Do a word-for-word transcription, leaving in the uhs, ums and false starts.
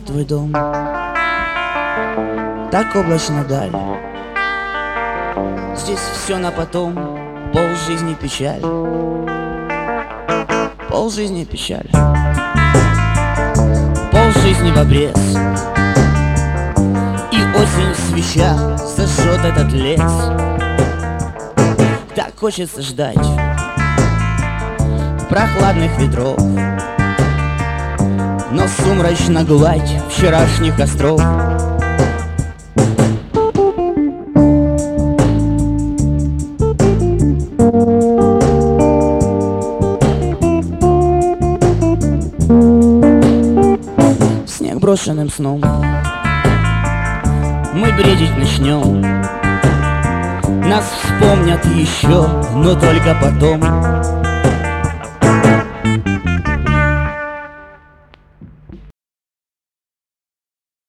будет твой дом. Так облачно даль. Здесь все на потом, пол жизни печаль. Пол жизни печаль. Пол жизни в обрез. И осень свеча зажжет этот лес. Так хочется ждать прохладных ветров, но сумрачна гладь вчерашних костров. Снег брошенным сном мы бредить начнем. Нас вспомнят еще, но только потом.